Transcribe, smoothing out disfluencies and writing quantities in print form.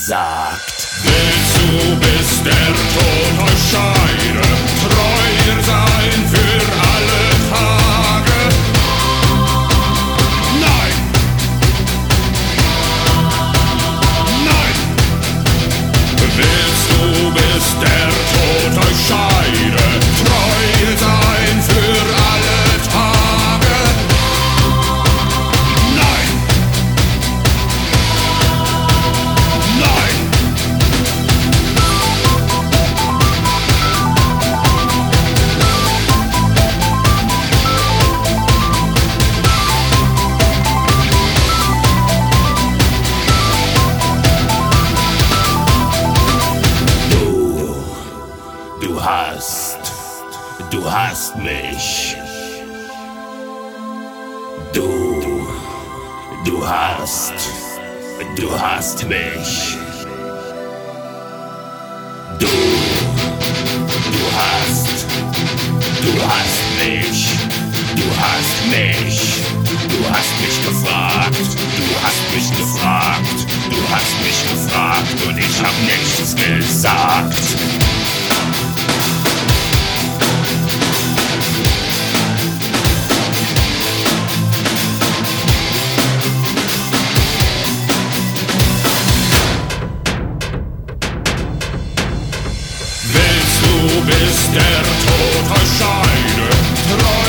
gesagt. Willst du, bis der Tod euch scheide, treu sein für alle Tage? Nein! Nein! Willst du, bis der Tod euch scheide, treu sein für alle Tage? Nein! Nein! Du hast mich. Du hast mich. Du hast mich. Du hast mich. Du hast mich gefragt. Du hast mich gefragt. Du hast mich gefragt und ich hab nichts gesagt. Bis der Tod euch scheide,